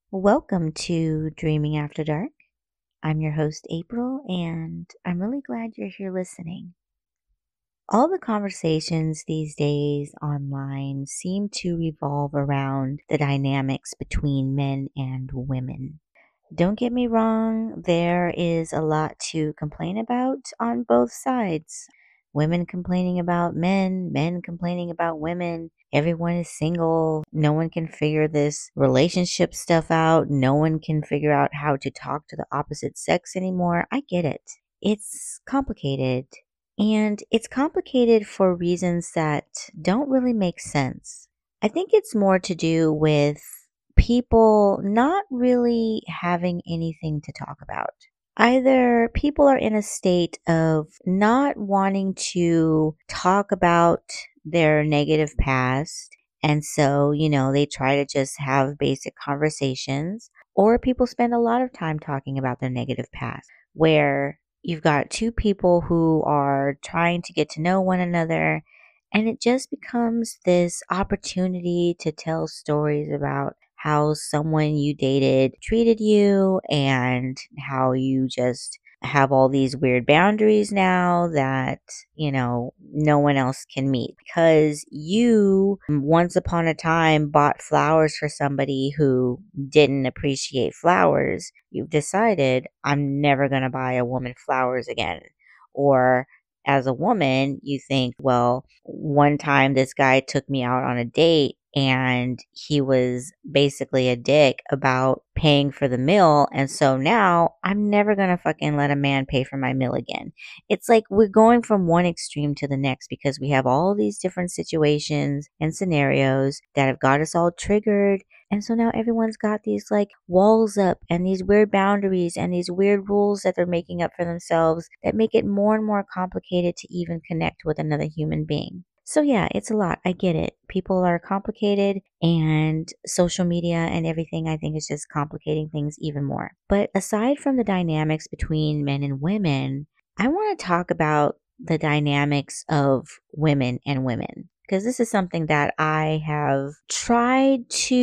Welcome to Dreaming After Dark. I'm your host, April, and I'm really glad you're here listening. All the conversations these days online seem to revolve around the dynamics between men and women. Don't get me wrong, there is a lot to complain about on both sides. Women complaining about men, men complaining about women. Everyone is single. No one can figure this relationship stuff out. No one can figure out how to talk to the opposite sex anymore. I get it. It's complicated. And it's complicated for reasons that don't really make sense. I think it's more to do with people not really having anything to talk about. Either people are in a state of not wanting to talk about their negative past, and so, they try to just have basic conversations, or people spend a lot of time talking about their negative past, where you've got two people who are trying to get to know one another, and it just becomes this opportunity to tell stories about how someone you dated treated you and how you just have all these weird boundaries now that, no one else can meet because you once upon a time bought flowers for somebody who didn't appreciate flowers. You've decided, I'm never going to buy a woman flowers again. Or as a woman, you think, well, one time this guy took me out on a date and he was basically a dick about paying for the meal. And so now I'm never going to fucking let a man pay for my meal again. It's like we're going from one extreme to the next because we have all these different situations and scenarios that have got us all triggered. And so now everyone's got these like walls up and these weird boundaries and these weird rules that they're making up for themselves that make it more and more complicated to even connect with another human being. So yeah, it's a lot. I get it. People are complicated and social media and everything I think is just complicating things even more. But aside from the dynamics between men and women, I want to talk about the dynamics of women and women because this is something that I have tried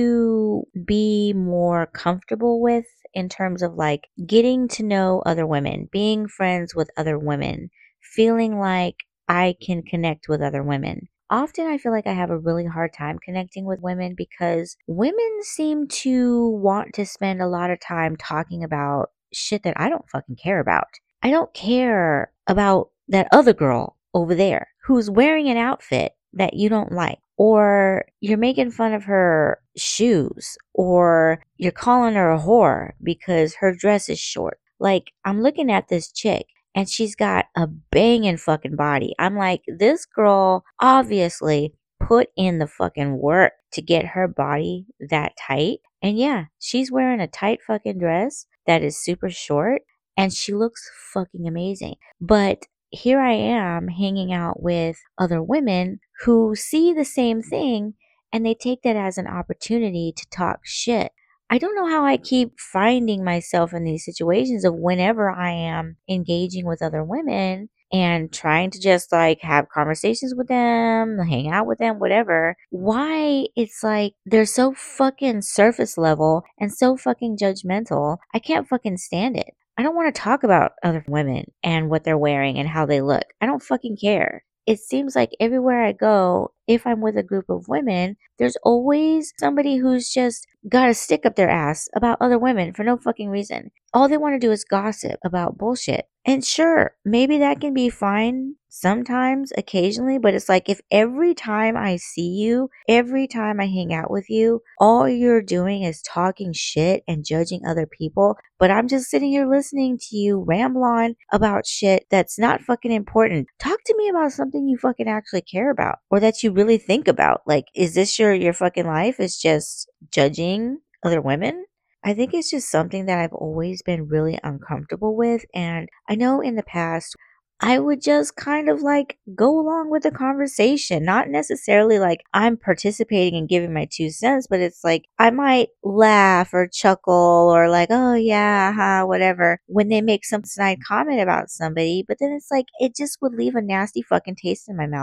to be more comfortable with in terms of like getting to know other women, being friends with other women, feeling like I can connect with other women. Often I feel like I have a really hard time connecting with women because women seem to want to spend a lot of time talking about shit that I don't fucking care about. I don't care about that other girl over there who's wearing an outfit that you don't like, or you're making fun of her shoes, or you're calling her a whore because her dress is short. Like, I'm looking at this chick and she's got a banging fucking body. I'm like, this girl obviously put in the fucking work to get her body that tight. And yeah, she's wearing a tight fucking dress that is super short and she looks fucking amazing. But here I am hanging out with other women who see the same thing and they take that as an opportunity to talk shit. I don't know how I keep finding myself in these situations of whenever I am engaging with other women and trying to just like have conversations with them, hang out with them, whatever. Why it's like they're so fucking surface level and so fucking judgmental. I can't fucking stand it. I don't want to talk about other women and what they're wearing and how they look. I don't fucking care. It seems like everywhere I go, if I'm with a group of women, there's always somebody who's just got a stick up their ass about other women for no fucking reason. All they want to do is gossip about bullshit. And sure, maybe that can be fine sometimes, occasionally, but it's like if every time I see you, every time I hang out with you, all you're doing is talking shit and judging other people, but I'm just sitting here listening to you ramble on about shit that's not fucking important. Talk to me about something you fucking actually care about or that you really think about. Like, is this your fucking life is just judging other women? I think it's just something that I've always been really uncomfortable with. And I know in the past, I would just kind of like go along with the conversation, not necessarily like I'm participating and giving my 2 cents, but it's like I might laugh or chuckle or like, oh yeah, whatever, when they make some snide comment about somebody. But then it's like it just would leave a nasty fucking taste in my mouth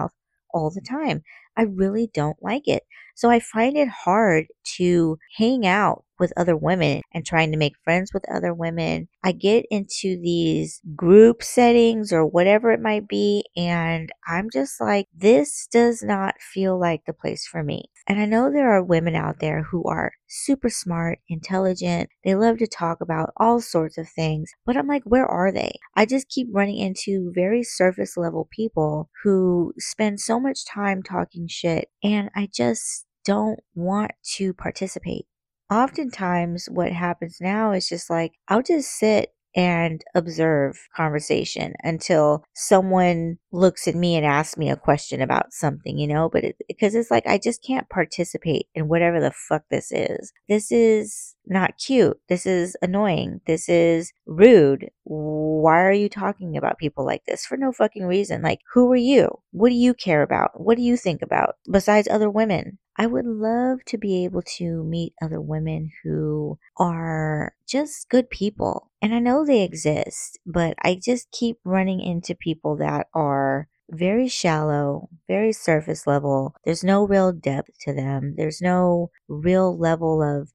all the time. I really don't like it. So I find it hard to hang out with other women and trying to make friends with other women. I get into these group settings or whatever it might be, and I'm just like, this does not feel like the place for me. And I know there are women out there who are super smart, intelligent. They love to talk about all sorts of things, but I'm like, where are they? I just keep running into very surface level people who spend so much time talking shit, and I just don't want to participate. Oftentimes, what happens now is just like, I'll just sit and observe conversation until someone looks at me and asks me a question about something, but because it's like, I just can't participate in whatever the fuck this is. This is not cute. This is annoying. This is rude. Why are you talking about people like this for no fucking reason? Like, who are you? What do you care about? What do you think about besides other women? I would love to be able to meet other women who are just good people. And I know they exist, but I just keep running into people that are very shallow, very surface level. There's no real depth to them. There's no real level of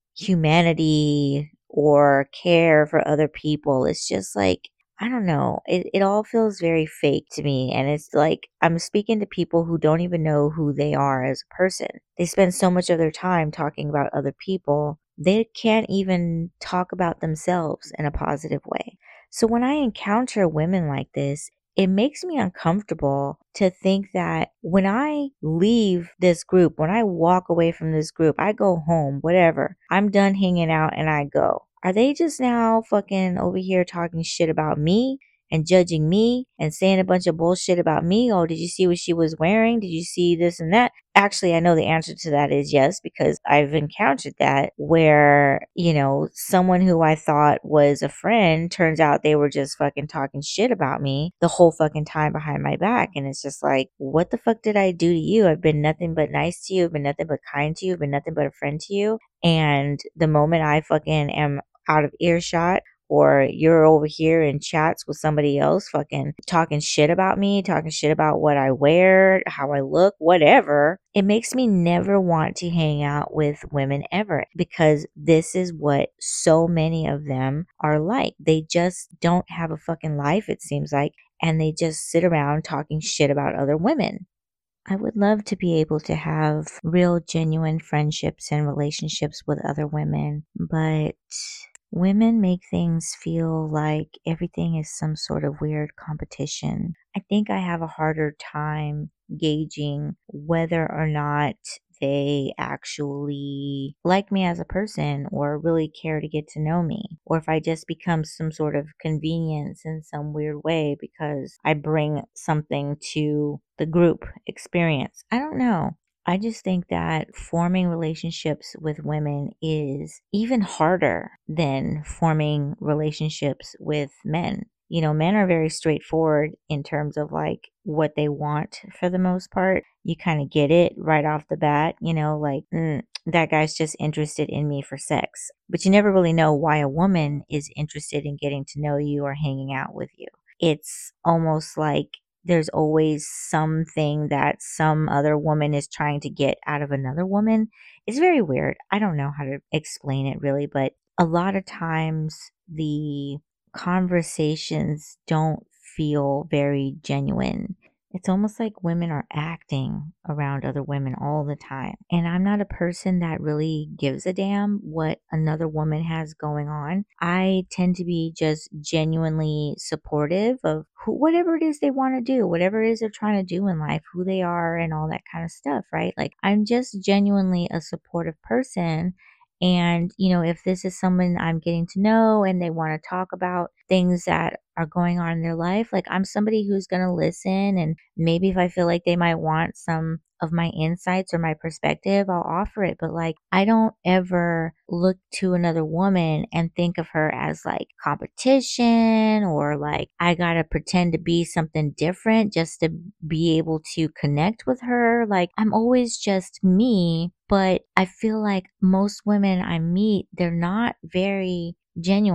humanity or care for other people. It's just like, I don't know. It all feels very fake to me. And it's like I'm speaking to people who don't even know who they are as a person. They spend so much of their time talking about other people, they can't even talk about themselves in a positive way. So when I encounter women like this, it makes me uncomfortable to think that when I leave this group, when I walk away from this group, I go home, whatever, I'm done hanging out and I go. Are they just now fucking over here talking shit about me and judging me and saying a bunch of bullshit about me? Oh, did you see what she was wearing? Did you see this and that? Actually, I know the answer to that is yes, because I've encountered that where, someone who I thought was a friend turns out they were just fucking talking shit about me the whole fucking time behind my back. And it's just like, what the fuck did I do to you? I've been nothing but nice to you. I've been nothing but kind to you. I've been nothing but a friend to you. And the moment I fucking am out of earshot, or you're over here in chats with somebody else fucking talking shit about me, talking shit about what I wear, how I look, whatever, it makes me never want to hang out with women ever, because this is what so many of them are like. They just don't have a fucking life, it seems like, and they just sit around talking shit about other women. I would love to be able to have real, genuine friendships and relationships with other women, but women make things feel like everything is some sort of weird competition. I think I have a harder time gauging whether or not they actually like me as a person or really care to get to know me, or if I just become some sort of convenience in some weird way because I bring something to the group experience. I don't know. I just think that forming relationships with women is even harder than forming relationships with men. Men are very straightforward in terms of like what they want for the most part. You kind of get it right off the bat, like, that guy's just interested in me for sex. But you never really know why a woman is interested in getting to know you or hanging out with you. It's almost like there's always something that some other woman is trying to get out of another woman. It's very weird. I don't know how to explain it really, but a lot of times the conversations don't feel very genuine. It's almost like women are acting around other women all the time. And I'm not a person that really gives a damn what another woman has going on. I tend to be just genuinely supportive of whatever it is they want to do, whatever it is they're trying to do in life, who they are, and all that kind of stuff, right? Like, I'm just genuinely a supportive person. And, if this is someone I'm getting to know and they want to talk about things that are going on in their life, like, I'm somebody who's going to listen. And maybe if I feel like they might want some of my insights or my perspective, I'll offer it. But like, I don't ever look to another woman and think of her as like competition, or like I got to pretend to be something different just to be able to connect with her. Like, I'm always just me. But I feel like most women I meet, they're not very genuine.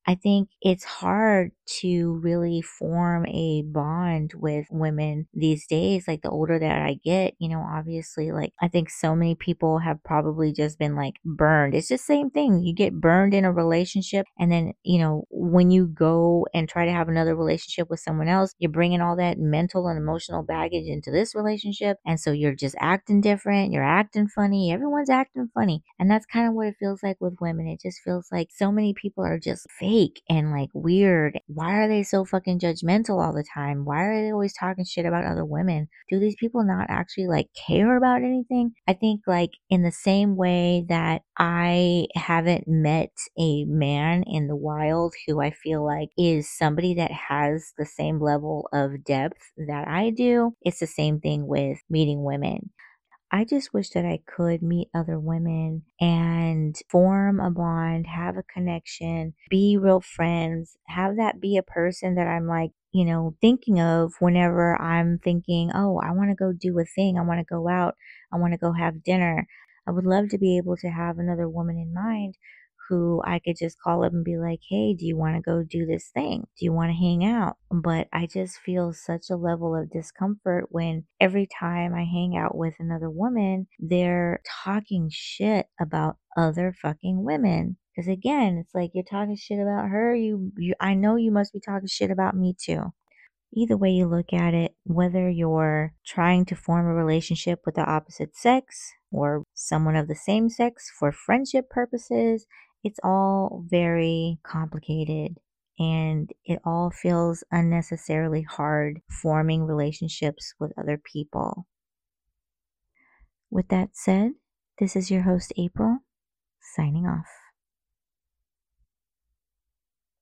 I think it's hard to really form a bond with women these days. Like the older that I get, obviously, like I think so many people have probably just been like burned. It's just the same thing. You get burned in a relationship, and then, when you go and try to have another relationship with someone else, you're bringing all that mental and emotional baggage into this relationship. And so you're just acting different. You're acting funny. Everyone's acting funny. And that's kind of what it feels like with women. It just feels like so many people are just fake and like weird. Why are they so fucking judgmental all the time? Why are they always talking shit about other women? Do these people not actually like care about anything? I think like in the same way that I haven't met a man in the wild who I feel like is somebody that has the same level of depth that I do, it's the same thing with meeting women. I just wish that I could meet other women and form a bond, have a connection, be real friends, have that be a person that I'm like, thinking of whenever I'm thinking, oh, I want to go do a thing. I want to go out. I want to go have dinner. I would love to be able to have another woman in mind who I could just call up and be like, hey, do you want to go do this thing? Do you want to hang out? But I just feel such a level of discomfort when every time I hang out with another woman, they're talking shit about other fucking women. Because again, it's like you're talking shit about her. I know you must be talking shit about me too. Either way you look at it, whether you're trying to form a relationship with the opposite sex or someone of the same sex for friendship purposes, it's all very complicated and it all feels unnecessarily hard forming relationships with other people. With that said, this is your host, April, signing off.